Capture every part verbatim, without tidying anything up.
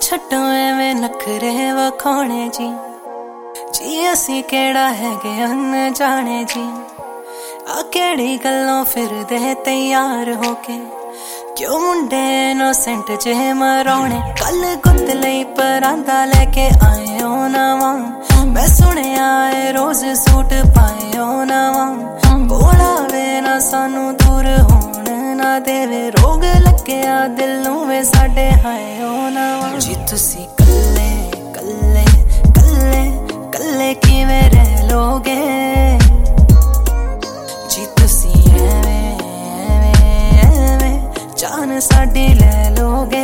छड्डो एवें नखरे वखाणे जी जी असी केड़ा हैगे अनजाने जी। आ केड़ी गल्लों फिरदे तैयार होके क्यों मुंडे इनोसेंट जे मराने। कल गुत लई परांदा लेके आए हो नवा मैं सुनिया है रोज सूट पाए हो नवा। बोलावे ना सानू दूर होण ना देवे रोग लग्या दिल नूं वे साडे हाय हो नवा। जी तुसी कल्ले कल्ले कल्ले कल्ले किवें रह लोगे जी तुसी एवें एवें एवें जान साडी ले लोगे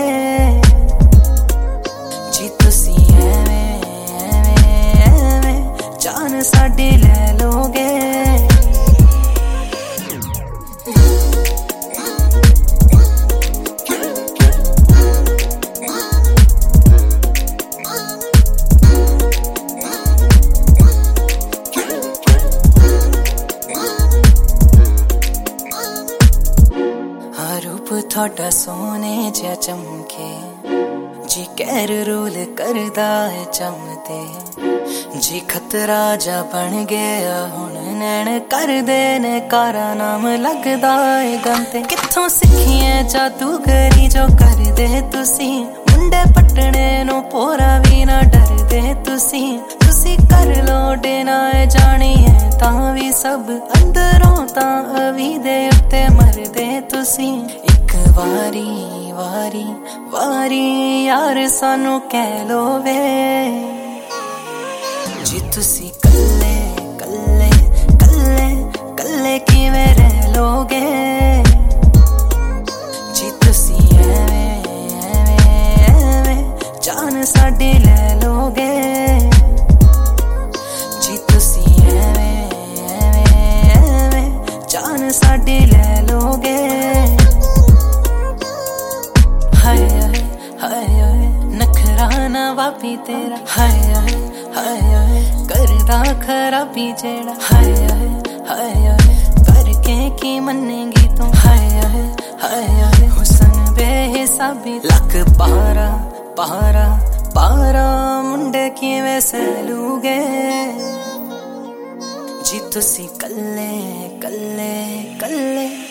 जी तुसी एवें एवें एवें जान साडी ले लोगे। रूप थोड़ा सोने जा चमके जी कैर रोल करदा है चमते जी खतरा जा बन गया हुण नैन कर दे ने कारा नाम लगदा है गंते। कित्थों सिखिए जादूगरी जो कर दे तुसी मुंडे पटने नो पोरा भी ना डर दे तुसी। तुसी कर लो डेना है जानी है तां भी सब अंदरों तां अवी दे उत्ते मर दे तुसी। एक वारी वारी वारी यार सानू कह लो वे जी तुसी कल्ले कल्ले कल्ले कल्ले किवें रह लोगे जी तुसी एवें एवें एवें जान साडी ले लोगे जी तुसी एवें एवें एवें जान साडी ले लोगे। हाय हाय हाय हाय नखरा ना वापी तेरा हाय हाय हाय हाय करदा खराबी जेड़ा हाय हाय हाय हाय करके की मनेगी तू हाय हाय हाय हाय हुसन बेहिसाबी लक पारा पारा पारा मुंडे किवें सलूगे जी तुसी कल्ले कल्ले कल्ले